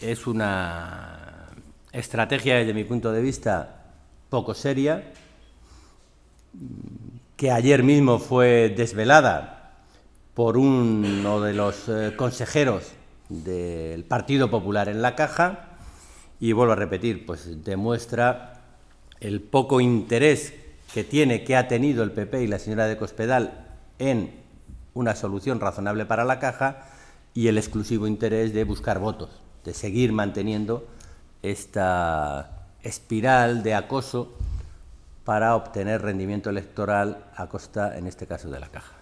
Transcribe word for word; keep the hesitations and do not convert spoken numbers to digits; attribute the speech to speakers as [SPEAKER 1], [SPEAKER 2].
[SPEAKER 1] es una estrategia, desde mi punto de vista, poco seria, que ayer mismo fue desvelada por uno de los eh, consejeros del Partido Popular en la Caja, y vuelvo a repetir, pues demuestra el poco interés que tiene, que ha tenido el P P y la señora de Cospedal en una solución razonable para la Caja, y el exclusivo interés de buscar votos, de seguir manteniendo esta espiral de acoso para obtener rendimiento electoral a costa, en este caso, de la Caja.